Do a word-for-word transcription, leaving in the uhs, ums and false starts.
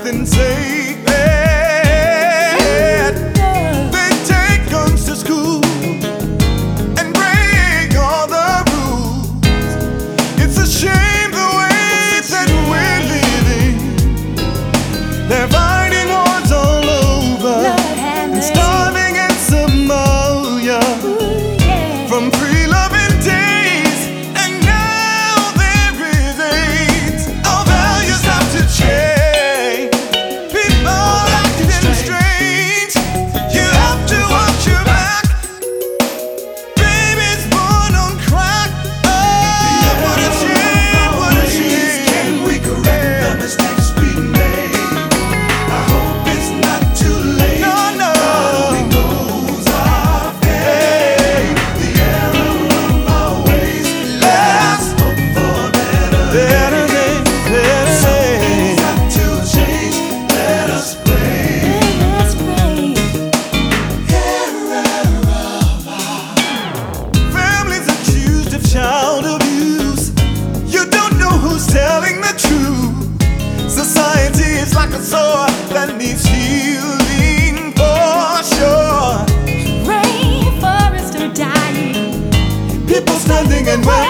something sacred. They take guns to school and break all the rules. It's a shame the way that we're living. They're fighting wars all over and starving in Somalia from pre-loving days, and now there is AIDS. Our values have to change. People acting strange. You have to watch your back. Babies born on crack. Oh, what a shame, what a shame. Can we correct the mistakes we made? I hope it's not too late. No, no. God knows our fate. The error of our ways. Let's hope for better Better days, better Something's days. got to change. Let us pray. Families accused of child abuse. You don't know who's telling the truth. Society is like a sore that needs healing for sure. Rainforests are dying. People standing and waiting.